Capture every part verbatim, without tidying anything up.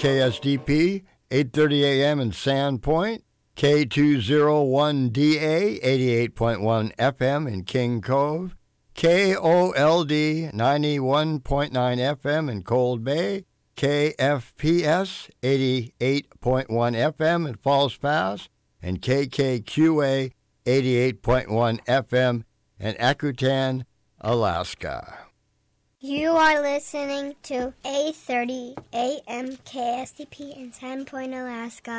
K S D P, eight thirty A M in Sandpoint, K two oh one D A, eighty-eight point one F M in King Cove, K O L D, ninety-one point nine F M in Cold Bay, K F P S, eighty-eight point one F M in Falls Pass, and K K Q A, eighty-eight point one F M in Akutan, Alaska. You are listening to eight thirty A M K S D P in Sandpoint, Alaska.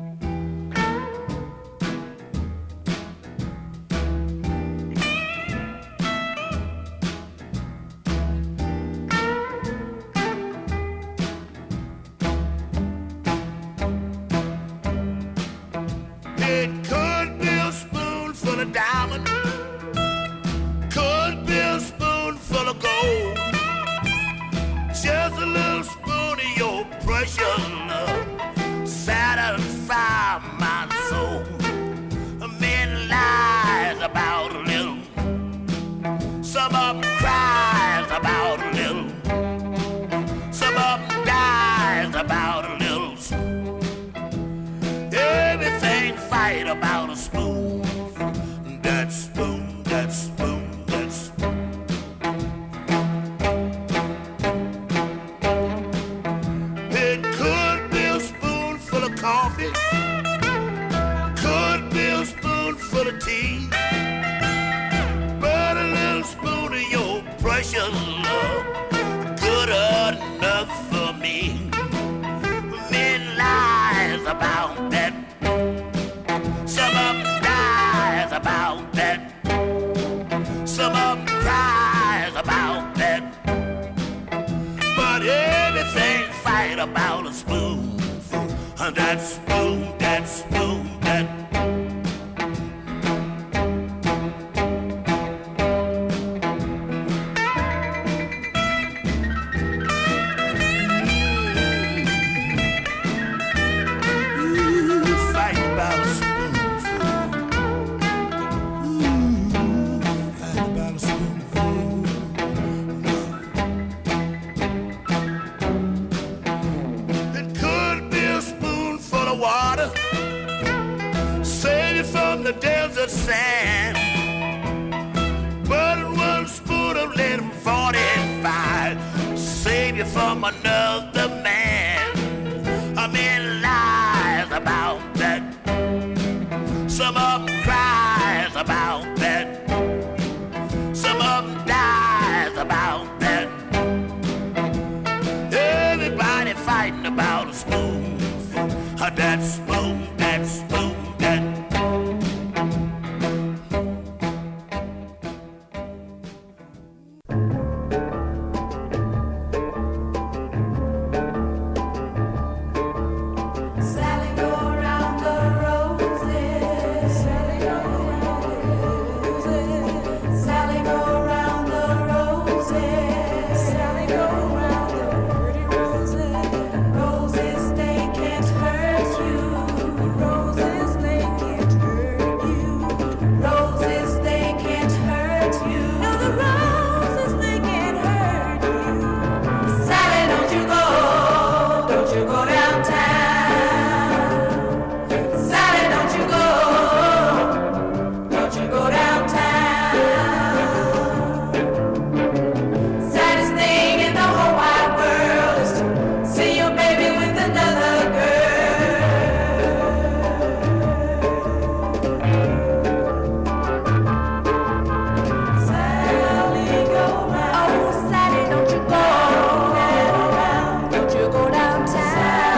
It could be a spoonful of diamond, could be a spoonful of gold, just a little spoon of your precious love, satisfy my soul. Men lies about a little, some of them cries about a little, some of them dies about a little. Everything fight about a spoon, that spoon, that spoon, that spoon. It could be a spoonful of coffee, could be a spoonful of tea, but a little spoon of your precious love, good enough for me. Men lies about that, some of them dies about that, some of them cries about that, but everything fight about a spoonful, that spoon, that spoon, that. The desert sand, but in one spoon of lead forty-five, save you from another man. A man lies about that, some of them cries about that, some of them dies about that. Everybody fighting about a spoonful, that spoon, that spoon, that. Sally, don't you go downtown.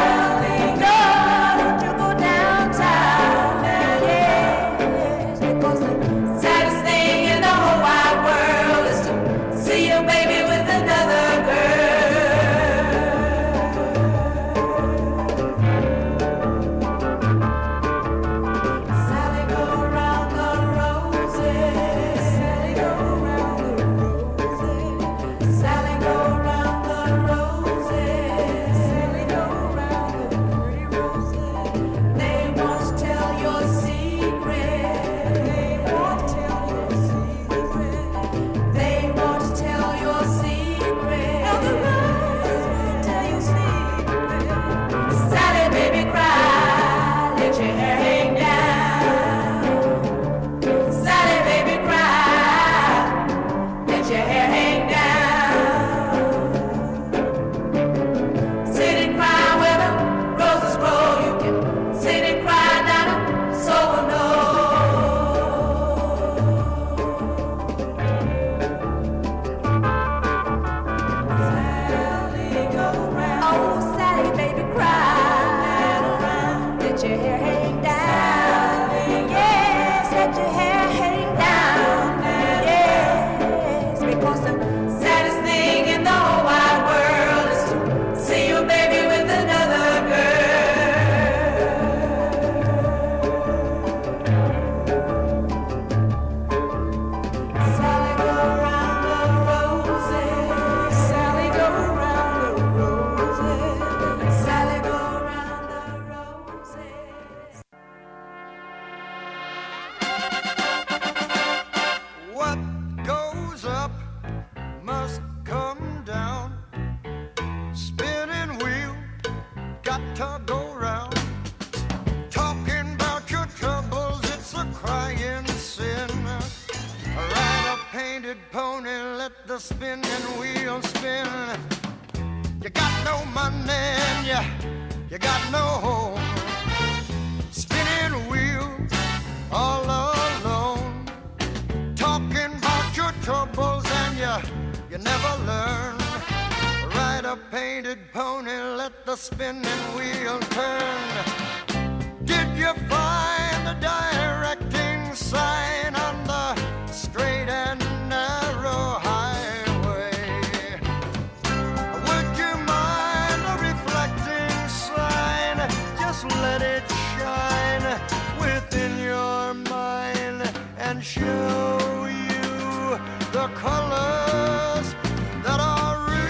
got to go round. Talking about your troubles, it's a crying sin. Ride a painted pony, let the spinning wheel spin. You got no money and you, you got no home. Spinning wheel all alone. Talking about your troubles and you, you never learn. Ride a painted pony, let the spinning wheel turn. Did you find the directing sign on the straight and narrow highway? Would you mind a reflecting sign? Just let it shine within your mind and show you the colors that are real.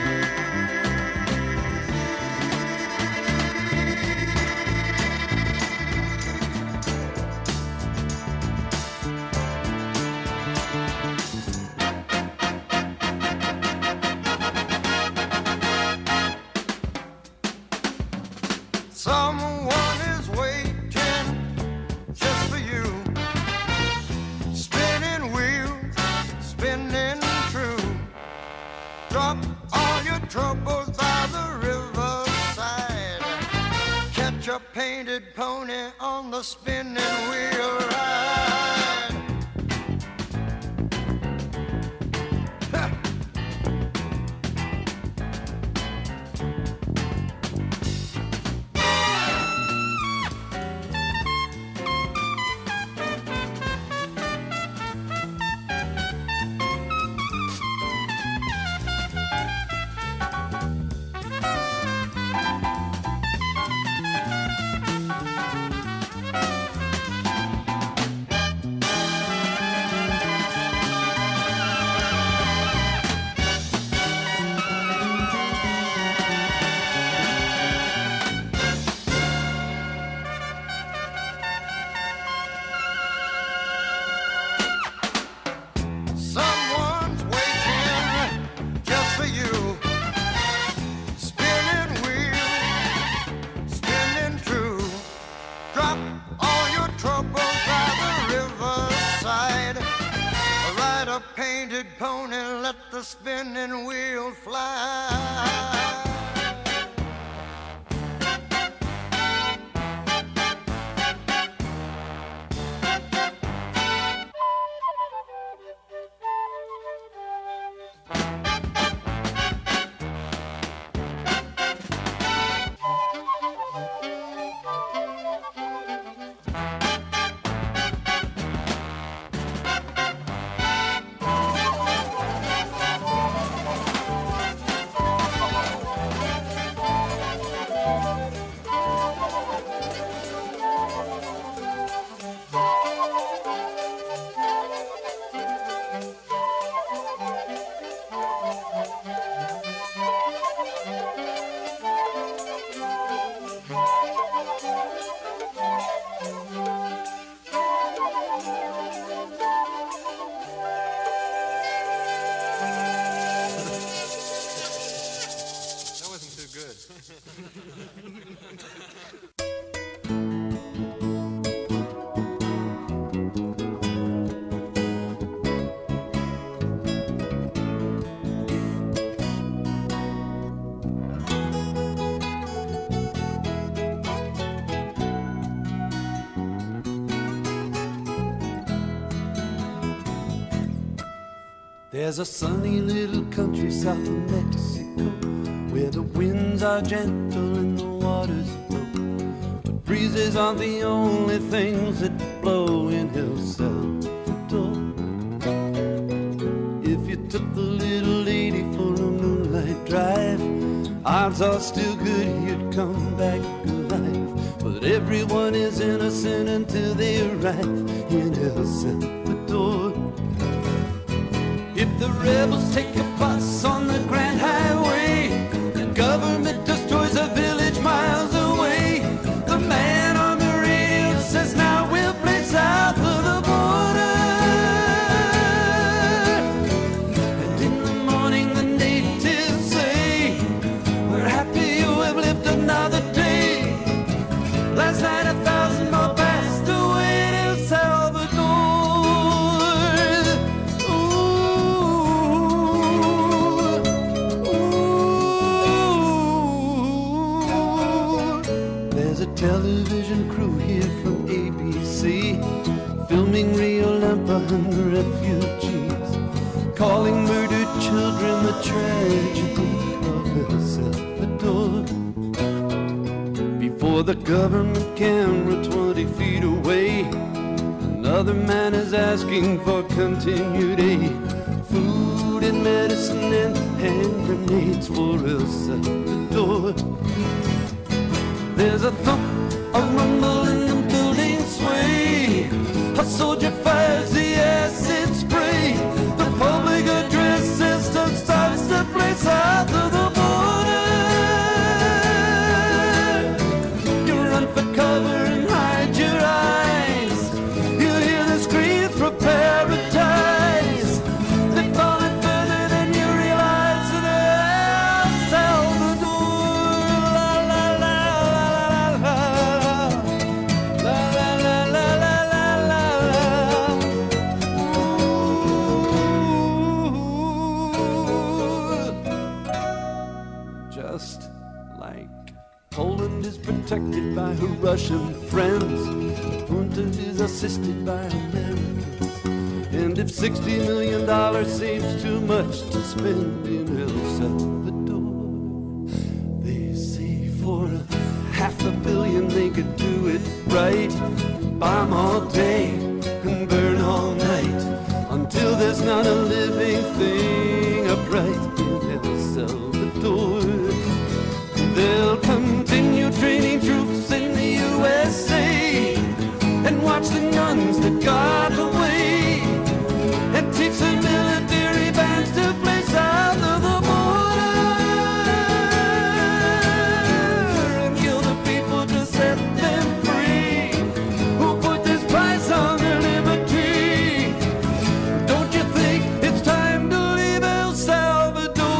Someone is waiting just for you. Spinning wheel, spinning true. Drop all your troubles by the riverside. Catch a painted pony on the spinning wheel ride. Ha! Someone's waiting just for you. Spinning wheel, spinning true. Drop all your troubles by the riverside. Ride a painted pony, let the spinning wheel fly. That wasn't too good. There's a sunny little country south of Mexico where the winds are gentle and the waters low. But breezes aren't the only things that blow in El Salvador. If you took the little lady for a moonlight drive, odds are still good you'd come back alive. But everyone is innocent until they arrive in El Salvador. If the rebels take a bus on the Grand Highway and government destroys a village miles away, the man on the radio says now we'll play south of the border. And in the morning the natives say we're happy you have lived another day. television crew here from A B C, filming Rio Lampa and the refugees, calling murdered children the tragedy of El Salvador. Before the government camera twenty feet away, another man is asking for continued aid, food and medicine and hand grenades for El Salvador. There's a thump, a rumble in the building sway, a soldier fires the acid spray, the public address system starts to play south of the border. You run for cover and hide your eyes, you hear the screams for paradise. They're falling further than you realize in El Salvador. La la la la la la la la la la la la. Ooh. Just like Poland is protected by her Russian friends, Junta is assisted by Americans. And if sixty million dollars seems too much to spend in El Salvador, they say for a half a billion they could do it right. Bomb all day and burn all night until there's not a living thing upright in El Salvador. They'll continue training troops in the U S A and watch the guns that got away, and teach the military bands to play south of the border, and kill the people to set them free, who put this price on their liberty. Don't you think it's time to leave El Salvador?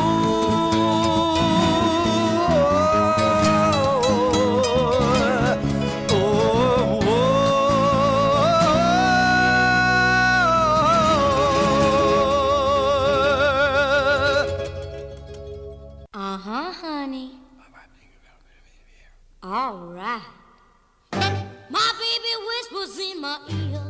Oh, oh, oh. Uh-huh, honey. All right. My baby whispers in my ear.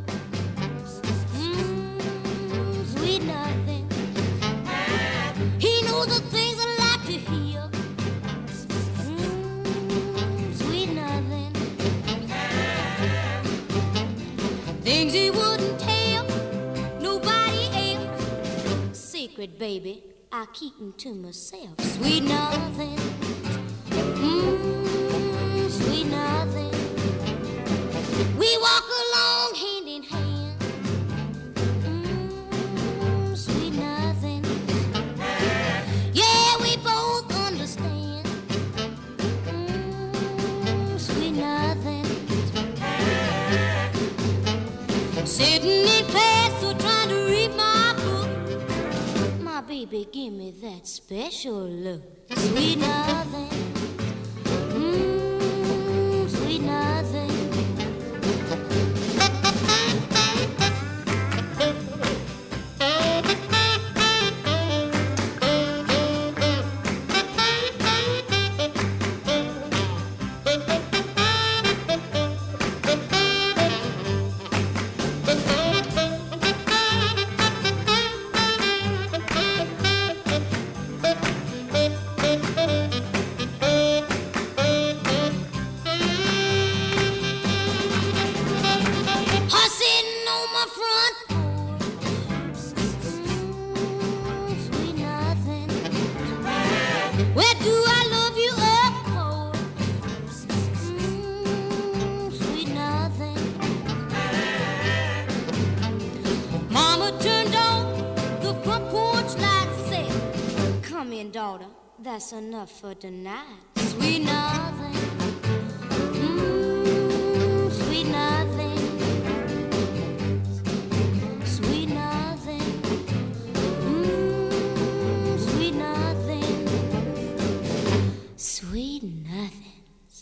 Mm, sweet nothing. He knows the things I like to hear. Mm, sweet nothing. Things he wouldn't tell nobody else. Secret, baby, I keep them to myself. Sweet nothing. Mmm, sweet nothing. We walk along hand in hand. Mmm, sweet nothing. Yeah, we both understand. Mmm, sweet nothing. Sitting in class or trying to read my book, my baby give me that special look. Sweet nothing. Mmm, sweet nothing. Her sitting on my front porch. Mm, sweet nothing. Where do I love you up for? Mm, sweet nothing. Mama turned on the front porch light, said, "Come in, daughter, that's enough for tonight." Sweet nothing. Mm, sweet nothing. Sweet nothing. Mm, sweet nothing. Sweet nothings.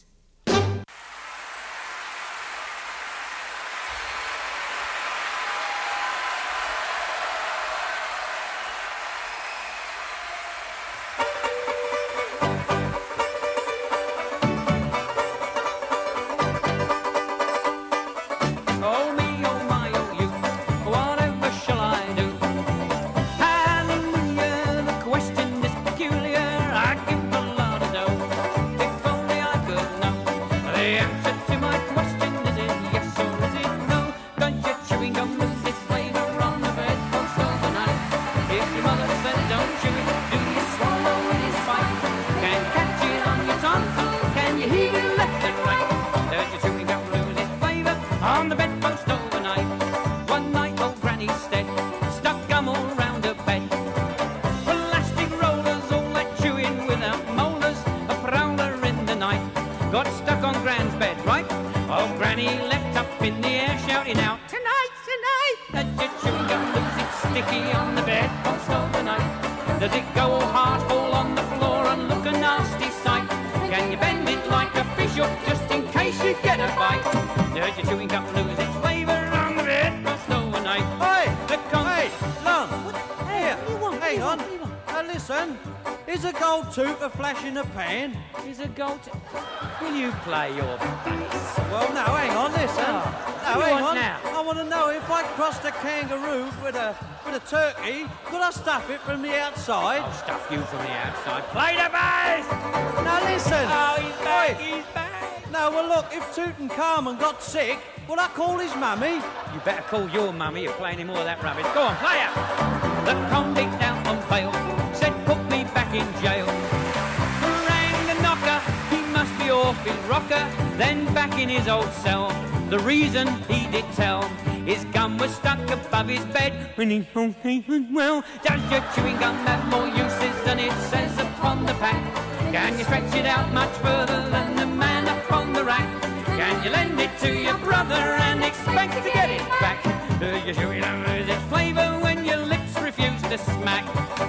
got stuck on Gran's bed, right? Old Granny leapt up in the air, shouting out, "Tonight, tonight!" Does your chewing gum lose its sticky on the bed box of the night? Does it go all hard, fall on the floor and look a nasty sight? Can you bend it like a fish hook just in case you get a bite? Does your chewing gum lose its flavour on the bed box overnight? Hey, the con- hey, Lon, here, hang on. Now listen, is a gold tooth a flash in the pan? Is a gold... Will you play your bass? Well, no, hang on, listen. Oh, no, what do you hang want on. now? I want to know if I crossed a kangaroo with a with a turkey, could I stuff it from the outside? I'll stuff you from the outside. Play the bass! Now listen. Oh, he's back, Oi. he's back. No, well look, if Tutankhamun got sick, will I call his mummy? You better call your mummy, you're playing any more of that rubbish. Go on, play it! The convict out on bail said put me back in jail. Rang the knocker, he must be awful rocker. Then back in his old cell, the reason he did tell, his gum was stuck above his bed when he thought he was well. Does your chewing gum have more uses than it says upon the pack? Can you stretch it out much further than the man upon the rack? Can you lend it to your brother and expect to get it back? Does your chewing gum lose its flavour when your lips refuse to smack?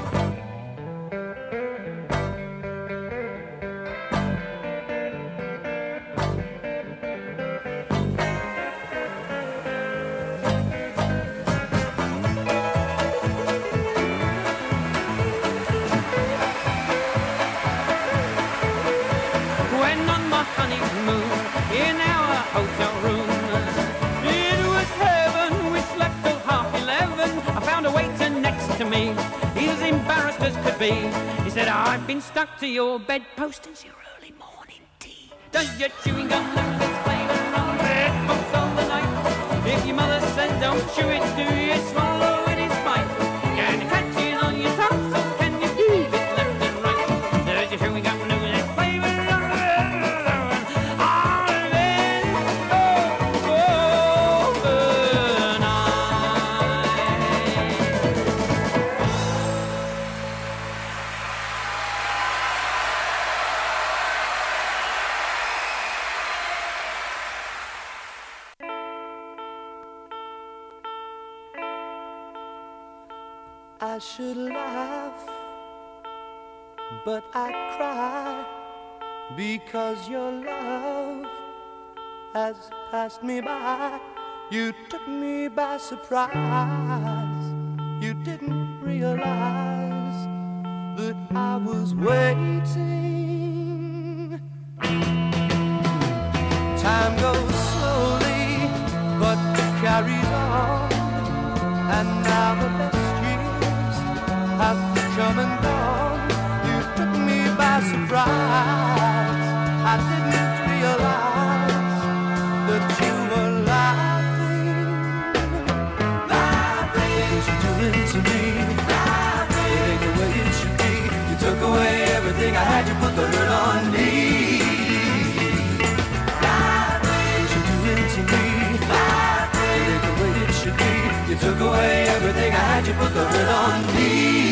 In our hotel room, it was heaven. We slept till half eleven. I found a waiter next to me. He was embarrassed as could be. He said, "I've been stuck to your bedpost since your early morning tea. Does your chewing gum lose its flavour on the bedpost all the night? If your mother says don't chew it, do you swallow it in spite? Can you catch it on your tongue, or can you leave it left and right? Does your chewing gum lose its flavour on the I should laugh, but I cry, because your love has passed me by. You took me by surprise. You didn't realize that I was waiting. Time goes slowly, but it carries on, and now the best have come and gone. You took me by surprise. I didn't realize that you were laughing, laughing. What you doing to me? Laughing. It ain't the way it should be. You took away everything I had. You put the hurt on me. Laughing. What you doing to me? Laughing. It ain't the way it should be. You took away everything I had. You put the hurt on me.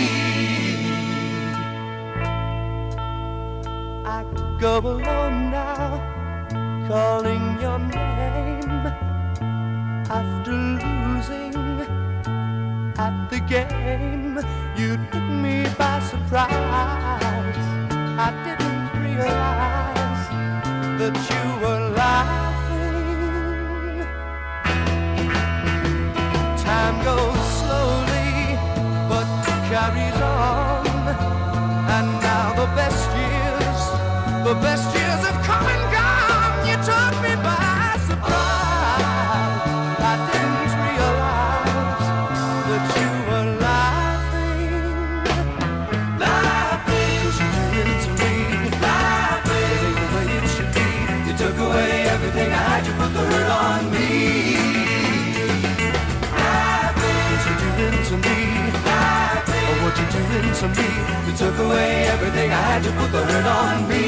Go alone now, calling your name, after losing at the game. You took me by surprise. I didn't realize that you were laughing. Time goes slowly, but carries on, and now the best years, the best years have come and gone. You took me by surprise. I didn't realize that you were laughing, laughing. Cause you're doing to me, laughing. It ain't the way it should be. You took away everything I had. You put the hurt on me, laughing. Cause you're doing to me, laughing. Oh, what you doing to me? You took away everything I had. You put the hurt on me.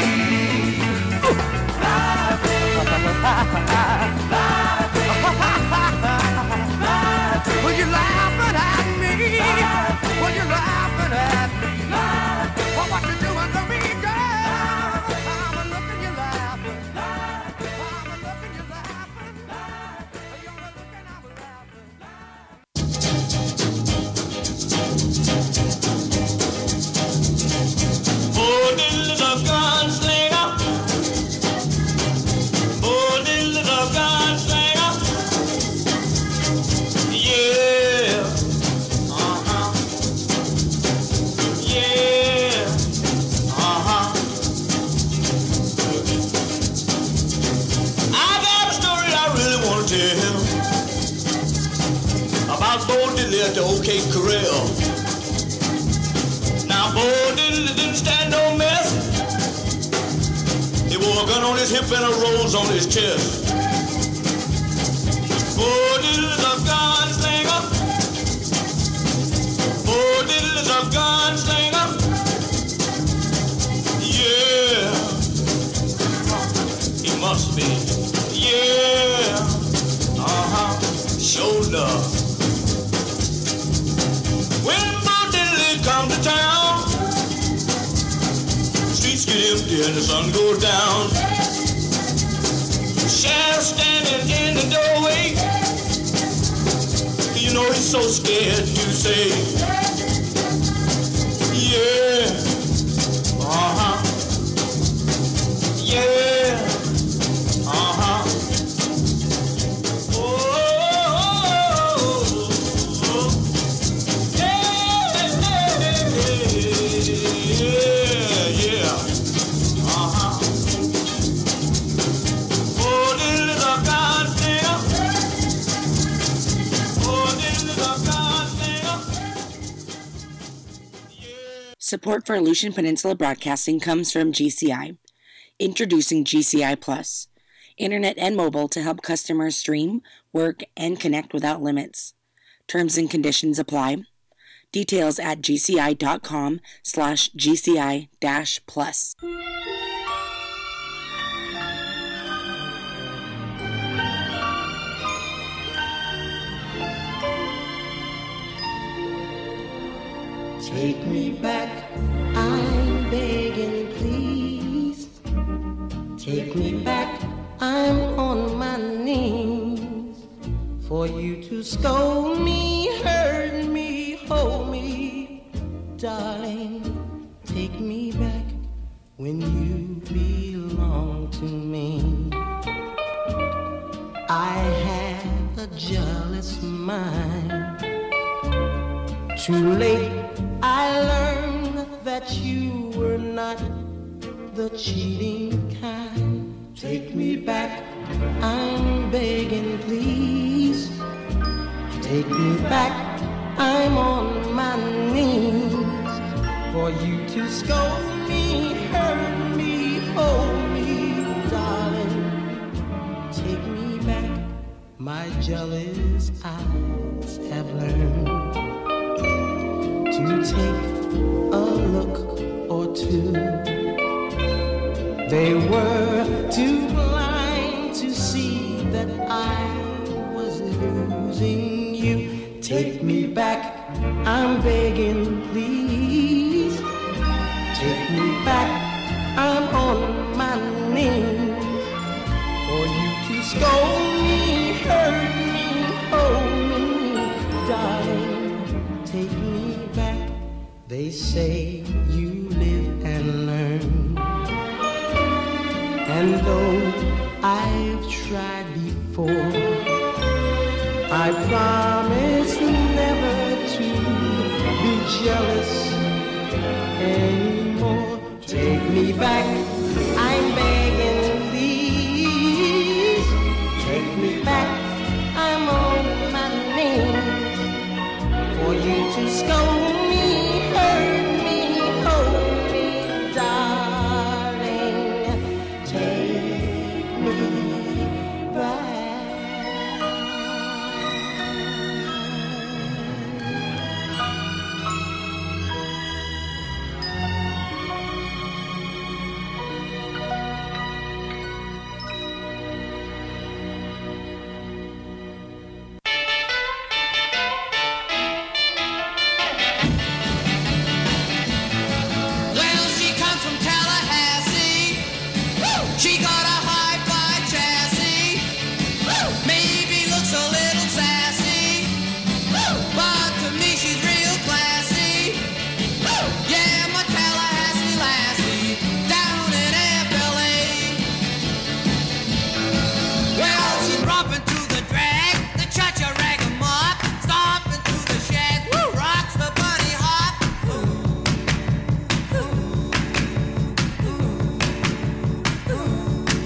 Laughing, laughing, laughing. Well, you're laughing at me. Well, you're laughing at me. Well, what you doing to me, girl? I'm looking, you laughing. Bo Diddley at the OK Corral. Now Bo Diddley didn't stand no mess. He wore a gun on his hip and a rose on his chest. Bo Diddley's a gunslinger. Bo Diddley's a gunslinger. Yeah, he must be. Yeah, uh-huh, sure enough. When Bo Diddley come to town, streets get empty and the sun goes down. Sheriff standing in the doorway, you know he's so scared to say, yeah, uh-huh, yeah, uh-huh. Support for Aleutian Peninsula Broadcasting comes from G C I. Introducing G C I Plus, internet and mobile to help customers stream, work, and connect without limits. Terms and conditions apply. Details at gci.com slash gci dash plus. Take me back, I'm begging, please. Take me back, I'm on my knees. For you to scold me, hurt me, hold me. Darling, take me back when you belong to me. I have a jealous mind. Too late I learned that you were not the cheating kind. Take me back, I'm begging, please. Take me back, I'm on my knees. For you to scold me, hurt me, hold me, darling. Take me back, my jealous eyes have learned to take a look or two. They were too blind to see that I was losing you. Take me back, I'm begging, please. Take me back, I'm on my knees. For you to scold me, hurt me, hold me, darling. Take me back. They say you live and learn. And though I've tried before, I promise never to be jealous anymore. Take me back, I'm begging, please. Take me back, I'm on my knees. For you to scold me, hurt me, hold me, darling. Take me back. Well, she comes from Tallahassee. She got a hi-fi chassis. Maybe looks a little sassy. But to me she's real classy. Yeah, my Tallahassee lassie down in F L A. Well, she's romping through the drag, the cha-cha rag 'em up, stomping through the shack, rocks the bunny hop. Ooh. 'Cause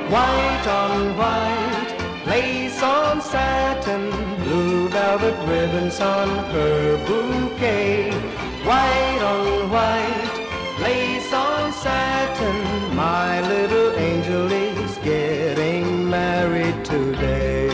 white on white, lace on satin, blue velvet ribbons on her bouquet. White on white, lace on satin, my little angel is getting married today.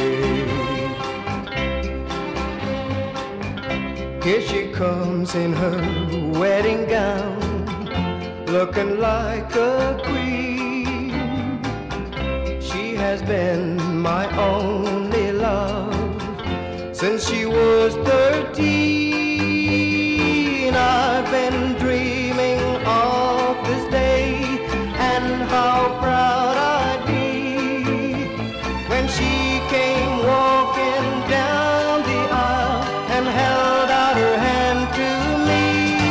Here she comes in her wedding gown, looking like a queen. She has been my only love since she was thirteen. I've been dreaming of this day and how proud I'd be when she came walking down the aisle and held out her hand to me.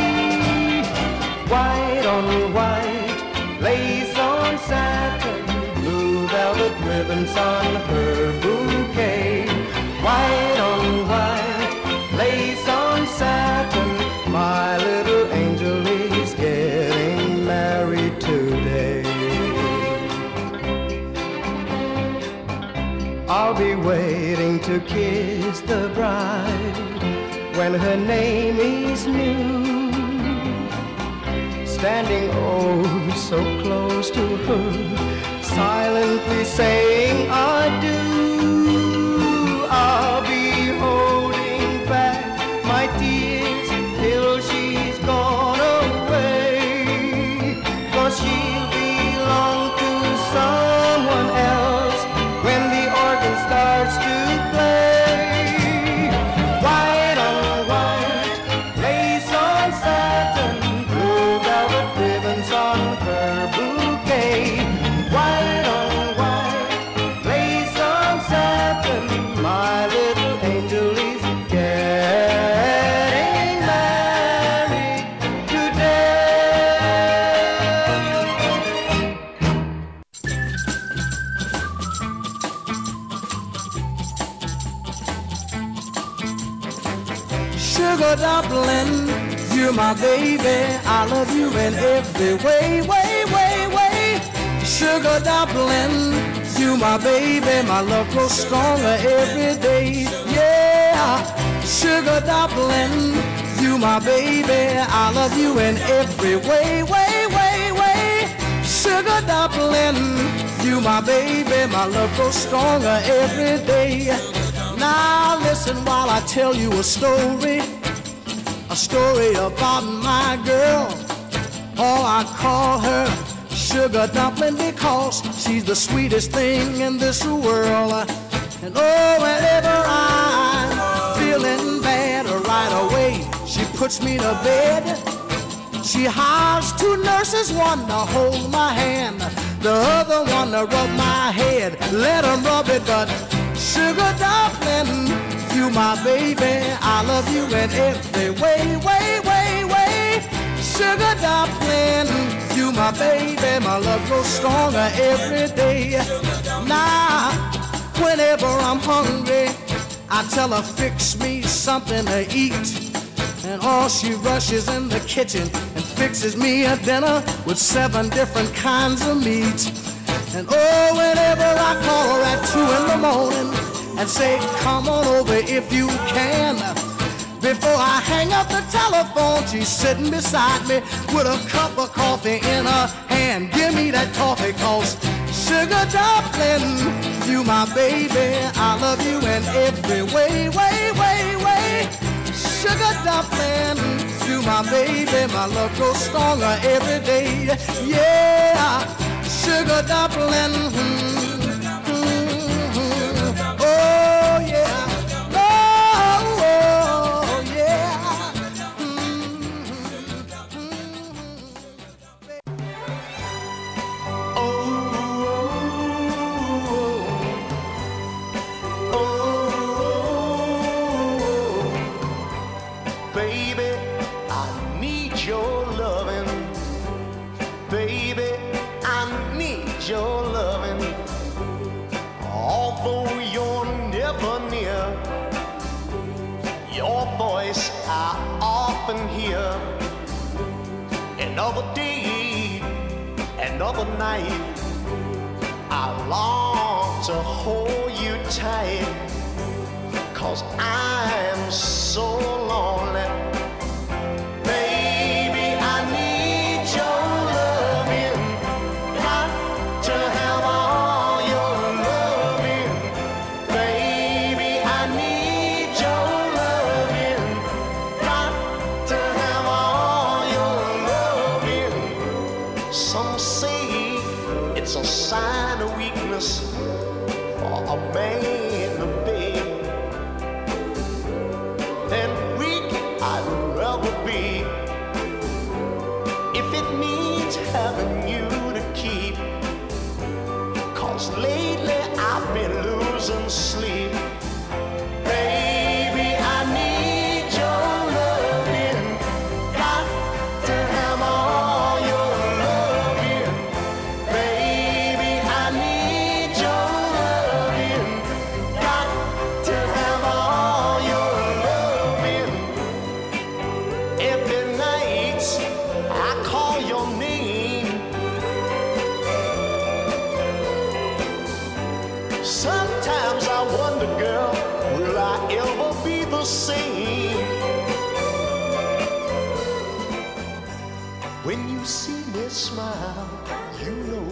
White on white, lace on satin, blue velvet ribbons on her bouquet. White on white, lace on satin, my little angel is getting married today. I'll be waiting to kiss the bride when her name is new, standing oh so close to her, silently saying I do. I'll be holding back my tears till she's gone away, 'cause she'll belong to someone else when the organ starts to play. White on white, lace on satin, blue velvet ribbons on her bouquet. White on white, lace on satin, my little angel is getting married today. Sugar dumpling, you're my baby. I love you in every way, way, way, way. Sugar dumpling, you my baby. My love grows stronger every day. Yeah, sugar dumpling, you my baby. I love you in every way, way, way, way. Sugar dumpling, you my baby. My love grows stronger every day. Now listen while I tell you a story, a story about my girl. Oh, I call her Sugar Dumpling because she's the sweetest thing in this world. And oh, whenever I'm feeling bad right away, she puts me to bed. She hires two nurses, one to hold my hand, the other one to rub my head. Let them rub it, but Sugar Dumpling, you my baby. I love you in every way, way, way, way. Sugar Dumpling, you my baby. My love grows stronger every day. Now, whenever I'm hungry, I tell her fix me something to eat. And oh, she rushes in the kitchen and fixes me a dinner with seven different kinds of meat. And oh, whenever I call her at two in the morning and say, come on over if you can, before I hang up the telephone, she's sitting beside me with a cup of coffee in her hand. Give me that coffee, 'cause Sugar Dumpling, you my baby. I love you in every way, way, way, way. Sugar Dumpling, you my baby. My love grows stronger every day. Yeah, Sugar Dumpling. Mm-hmm. Oh yeah. Another day, another night, I lost to hold you tight, 'cause I'm so lonely. Baby, I need your loving, got to have all your loving. Baby, I need your loving, got to have all your loving. Some say it's a sign of weakness for a man to beg. Then weak I'd rather be, if it means having you to keep. 'Cause lately I've been losing sleep. Baby, I need your loving, got to have all your loving. Baby, I need your loving, got to have all your loving. Every night I call your name. Sometimes I wonder, girl, will I ever be the same? When you see me smile, you know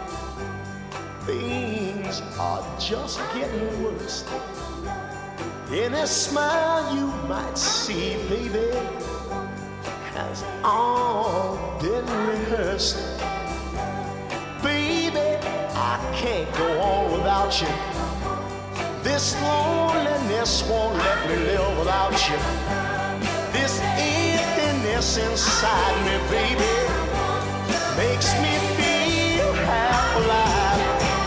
things are just getting worse. Any smile you might see, baby, has all been rehearsed. Baby, I can't go on without you. This loneliness won't let me live without you. This emptiness inside me, baby, makes me feel half alive.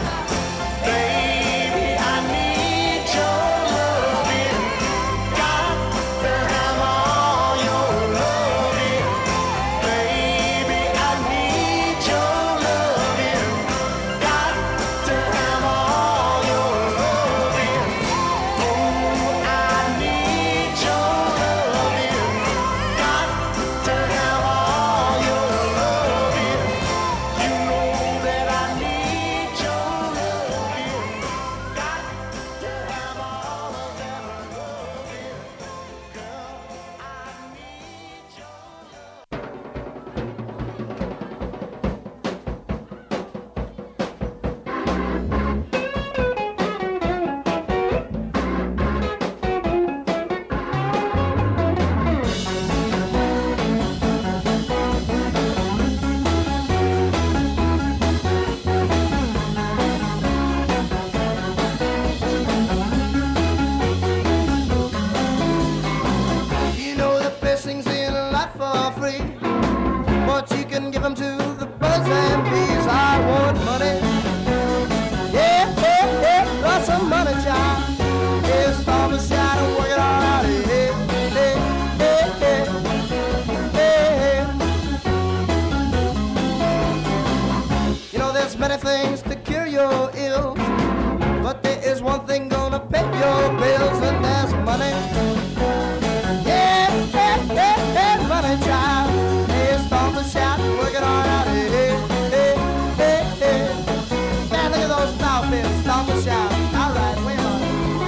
Baby, I need your loving, got to have all your loving. Baby, I need your loving, got to have all your loving. Oh, I need your loving, got to have all your loving. You know that I need your loving, got to have all of that loving. Girl, I need your You know the best things in life are free, but you can give them to the birds and bees. I want money, yeah, yeah, yeah, lots of money, child. Yeah, storm the shine and work it all out, yeah, yeah, yeah, yeah, yeah. You know there's many things to cure your ills, but there is one thing gonna pay your bills, and that's money. Yeah, yeah, yeah, yeah, money, child. Hey, storm the shout, work it all out. Hey, hey, hey, hey, hey. Man, look at those dolphins, storm the shout. All right, wait on.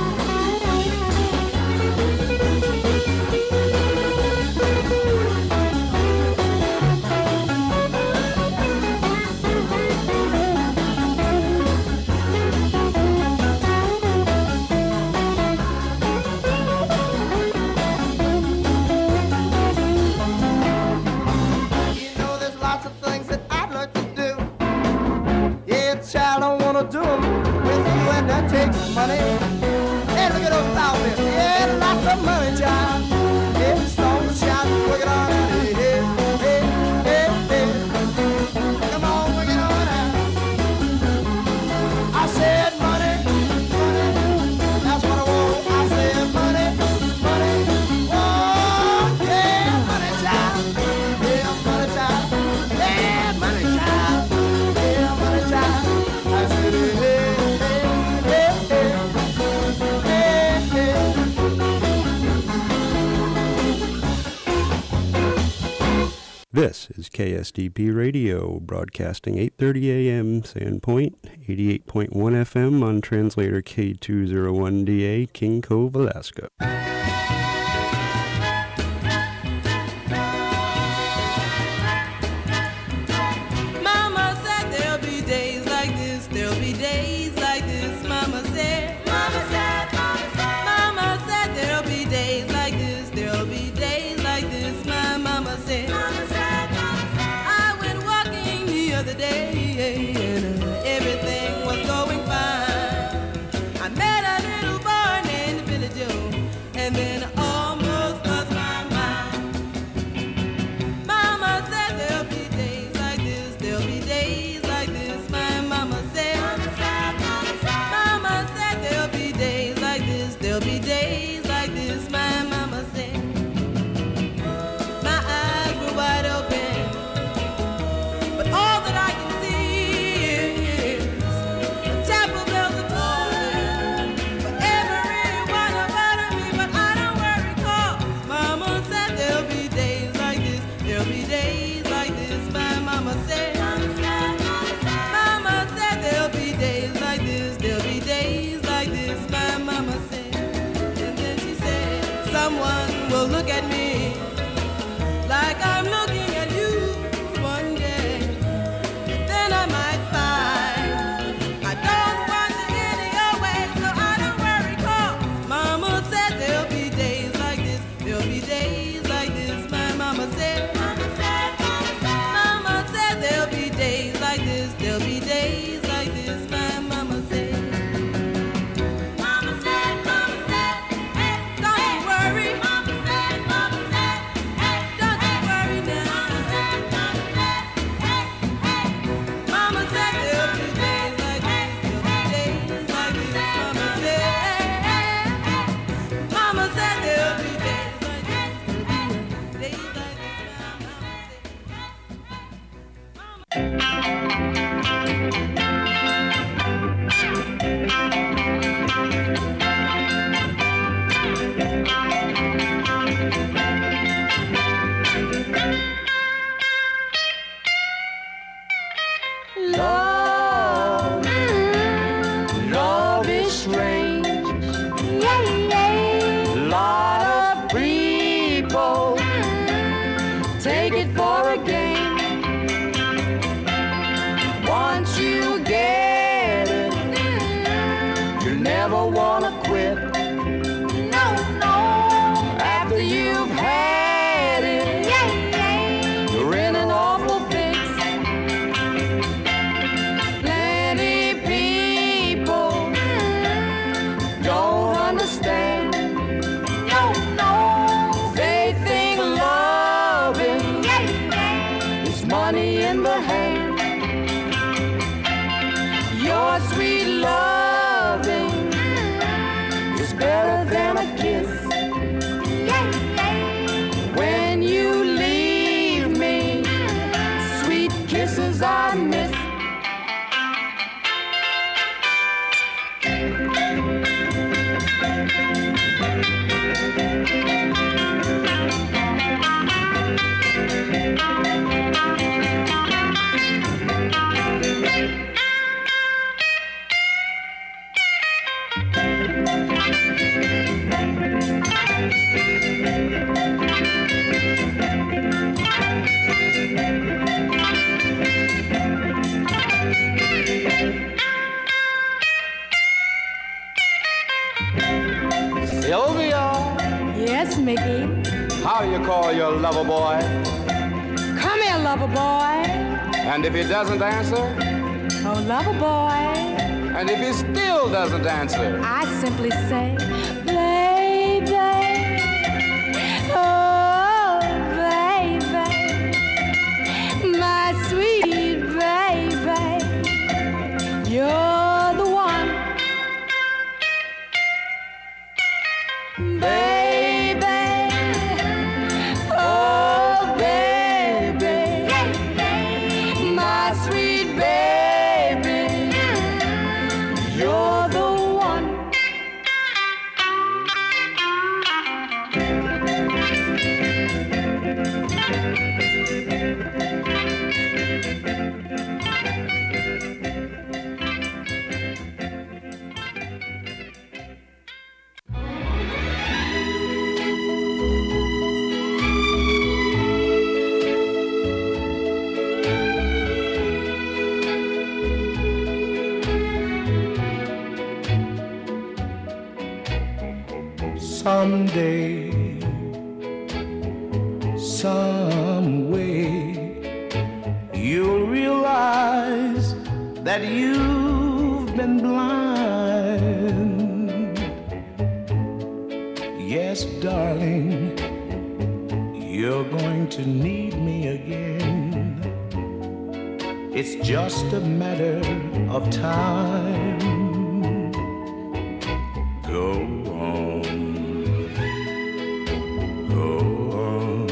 You know there's lots of things that I'd like to do. Yeah, child, I wanna do 'em with you, and that takes money. Hey, look at those dolphins. Yeah, lots of money, child. Yeah, storm the shout, work it all out. Hey, hey, hey, hey, hey. Come on, work it all out. I said money, money. That's what I want. I said money, money. Oh, yeah, money, child. Yeah, money, child. Yeah, money, child. Yeah, money, child. I said, hey, hey, hey, hey, hey, hey. This is K S D P Radio, broadcasting eight thirty a.m. Sandpoint, eighty-eight point one F M on translator K two oh one D A, King Cove, Alaska. Mama said there'll be days like this, there'll be days like this. Mama said, Mama said, Mama said, Mama said there'll be days like this, there'll be days like this. My mama said, Mama said, Mama said. I went walking the other day and uh, everything was going fine. I met a little boy named Billy Joe, and then I almost lost my mind. Mama said there'll be days like this, there'll be days like this. My mama said, Mama said, Mama said, Mama said there'll be days like this, there'll be days like this. My mama said. My eyes were wide open, but all that I can see is the chapel bells are tolling for everyone about me. But I don't worry, 'cause Mama said there'll be days like this, there'll be days like this. My mama said, Mama said, Mama said, Mama said there'll be days like this, there'll be days like this. My mama said, and then she said, someone will look at me like I'm looking at you one day. Then I might find I don't want to any your way, so I don't worry, 'cause Mama said there'll be days like this, there'll be days like this. My mama said, Mama said, Mama said, Mama said there'll be days like this, there'll be days like this. My mama said, Mama said, Mama said, hey, don't you worry. Mama said, Mama said, hey, don't you worry now. Mama said, Mama said, hey, hey. Mama said there'll be days like this, there'll be days like this. Mama said, hey, hey, hey. Mama said there'll be days like this, there'll be days like this. Love, love is strange. Yeah, yeah. Lot of people take it for a game. Once you get it, you never wanna quit. No, no. After you've had it, yeah, yeah. You're in an awful fix. Plenty people don't understand. No, no. They think loving is money in the hand. Your sweet loving is better than a kiss. When you leave me, sweet kisses I miss. Sylvia, Yes, Mickey. how do you call your lover boy? Come here, lover boy. And if he doesn't answer? Oh, lover boy. And if he still doesn't answer? I simply say, baby. Oh, baby. My sweet baby. You're the one. Baby. Oh, baby. My sweet baby. You're the one. someday, some way, you'll realize that you've been blind. Yes, darling, you're going to need me again. It's just a matter of time. Go on, go on,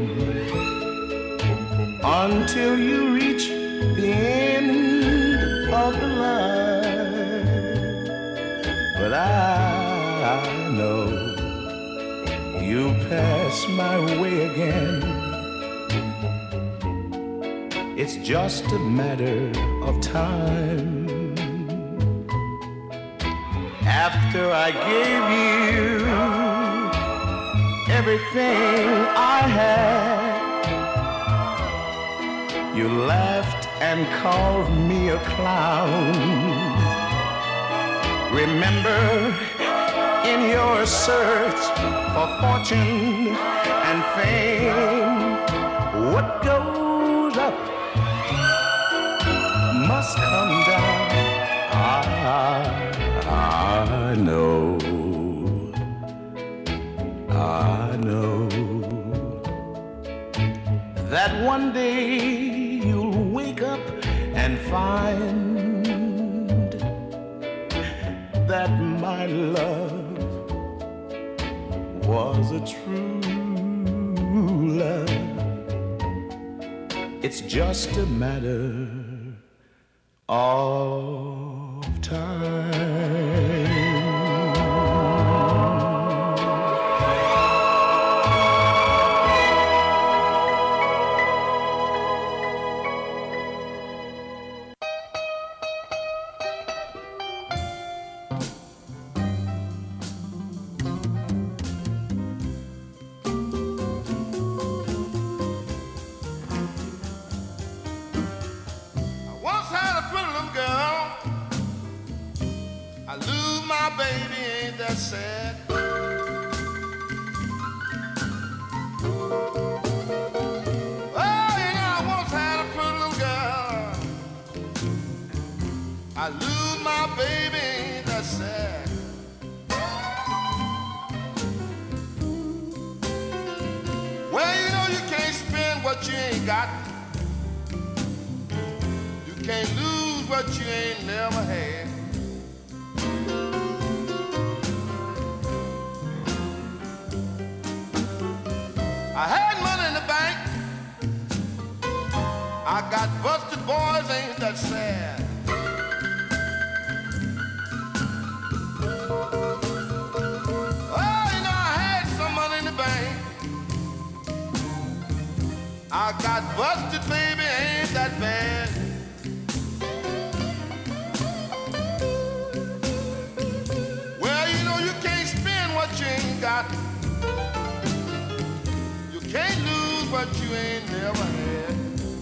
until you reach the end of the line. But I know you'll pass my way again. It's just a matter of time. After I gave you everything I had, you laughed and called me a clown. Remember, in your search for fortune and fame, what goes up must come down. I, I know, I know that one day you'll wake up and find that my love was a true love. It's just a matter of time. Sad. Oh, you know, I once had a pretty little girl. I lose my baby, that's sad. Well, you know, you can't spend what you ain't got. You can't lose what you ain't never had. I had money in the bank. I got busted, boys, ain't that sad? Oh, you know, I had some money in the bank. I got busted, baby, ain't that bad? Well, you know, you can't spend what you ain't got. Can't lose what you ain't never had.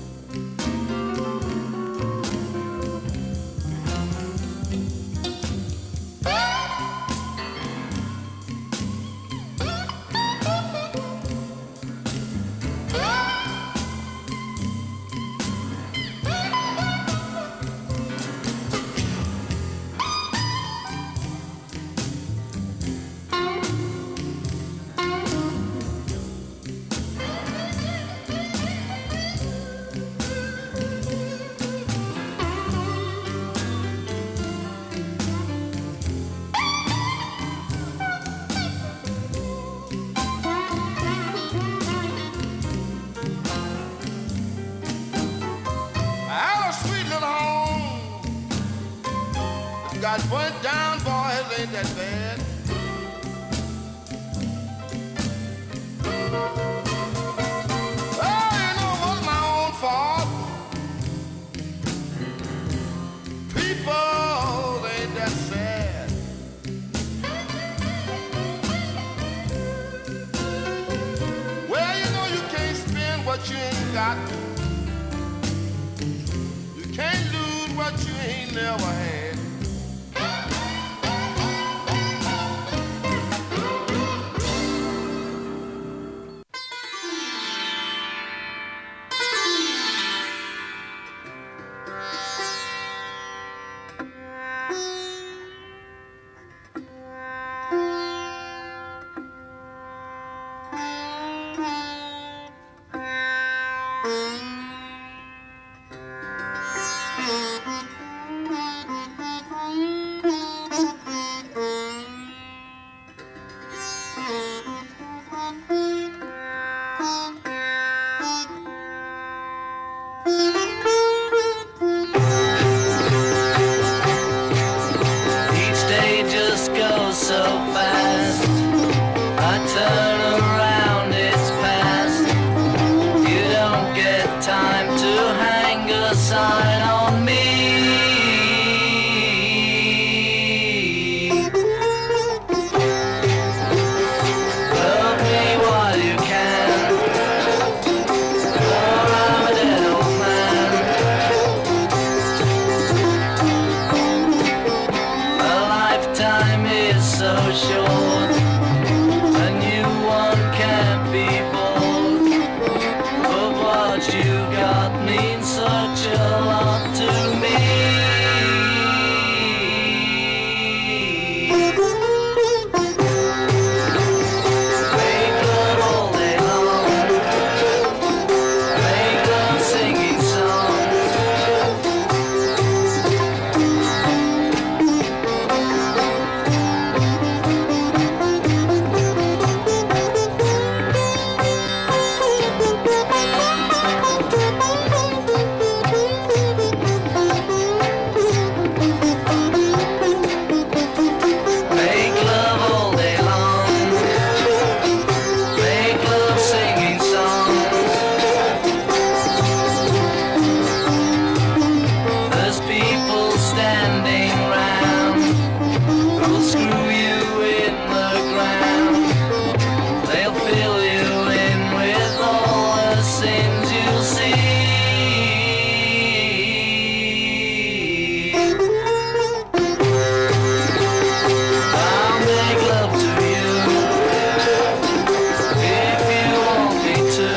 Got burnt down, boys, ain't that bad? Oh, you know, it was my own fault. People, ain't that sad? Well, you know, you can't spend what you ain't got. You can't lose what you ain't never had. so fast. I turn around, it's past. You don't get time to hang a sign on me. Love me while you can, or I'm a dead old man. A lifetime is so short, a new one can't be bought. But what you got means such a lot to me. Make love all day long, make love singing songs. Make love all day long, make love singing songs. There's people standing round who'll screw you in the ground. They'll fill you in with all the sins you'll see. I'll make love to you if you want me to.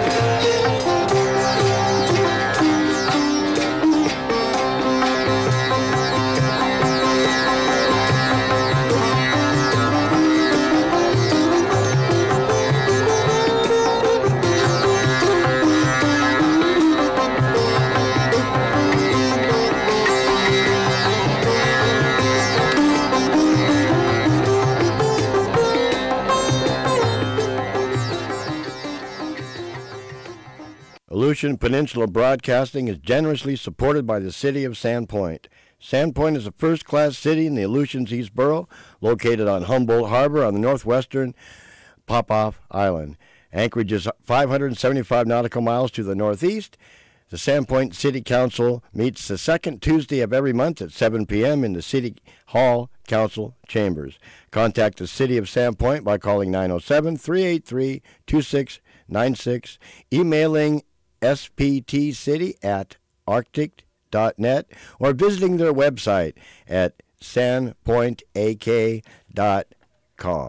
Aleutian Peninsula Broadcasting is generously supported by the City of Sandpoint. Sandpoint is a first-class city in the Aleutians East Borough, located on Humboldt Harbor on the northwestern Popoff Island. Anchorage is five hundred seventy-five nautical miles to the northeast. The Sandpoint City Council meets the second Tuesday of every month at seven p.m. in the City Hall Council Chambers. Contact the City of Sandpoint by calling nine oh seven, three eight three, two six nine six, emailing sptcity at arctic dot net, or visiting their website at sandpoint a k dot com.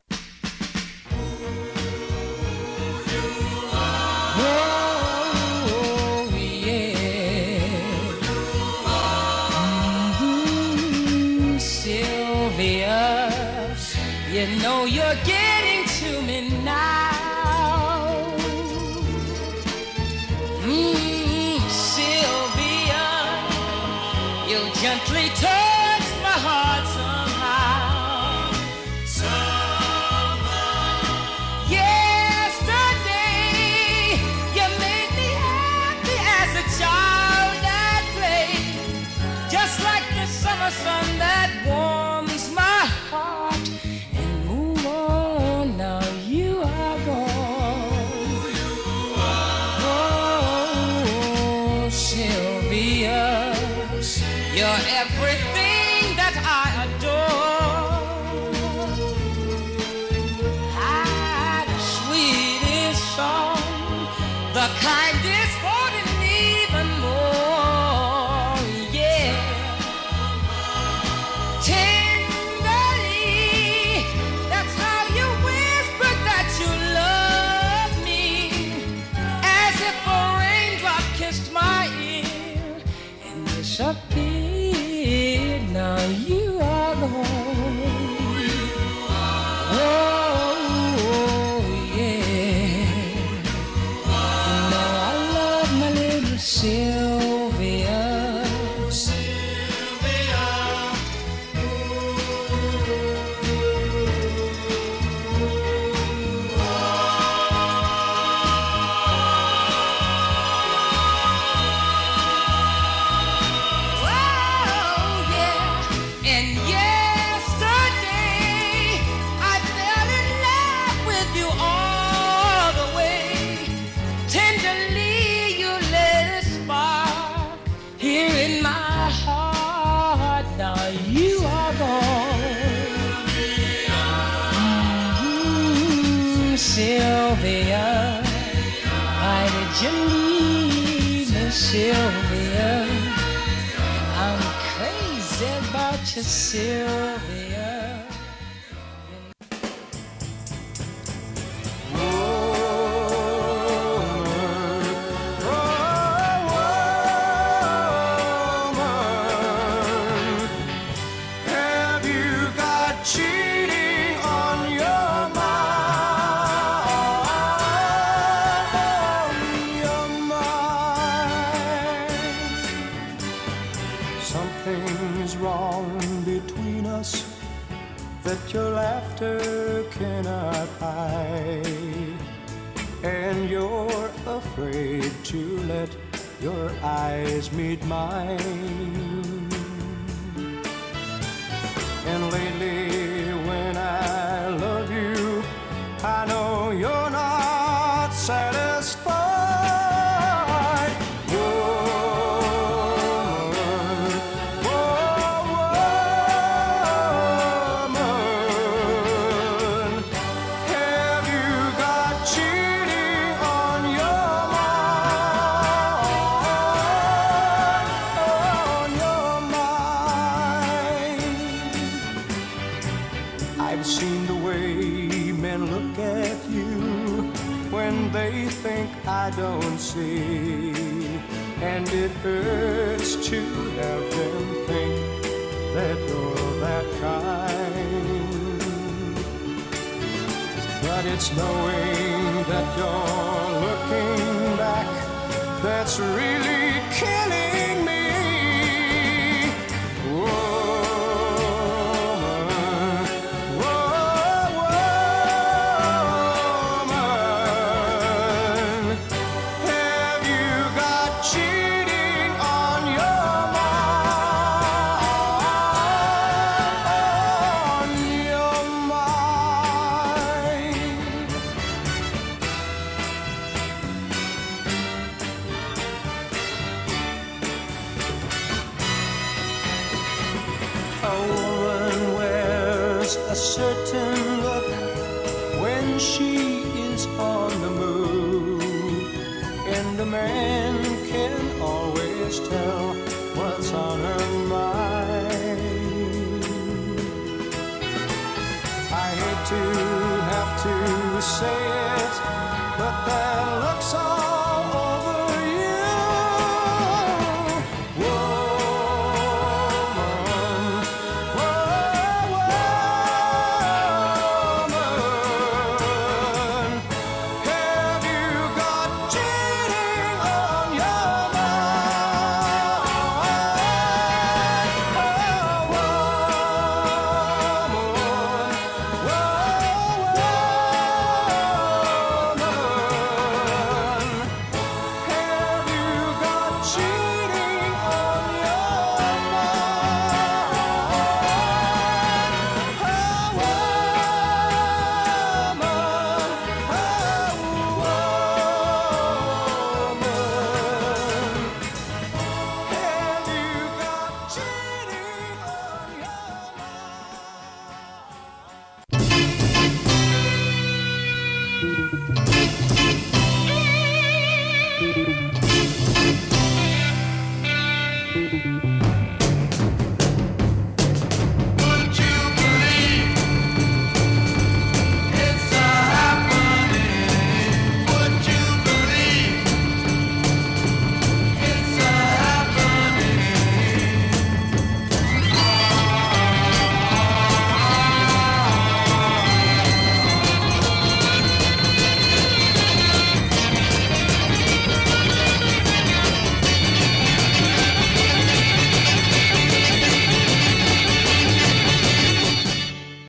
Oh, yeah. Mhm, Sylvia, you know you're getting to me now. Mm, Sylvia, you gently touch my heart somehow. Somehow. Yesterday, you made me happy as a child at play, just like the summer sun that warms my heart. And move on now, you Sylvia, why did you leave me, Sylvia? I'm crazy about you, Sylvia. Your laughter cannot hide, and you're afraid to let your eyes meet mine. And lately when I love you, I know you're not satisfied. I don't see, and it hurts to have them think that you're that kind. But it's knowing that you're looking back that's really killing me. A certain look when she is on the move, and a man can always tell what's on her mind. I hate to have to say it,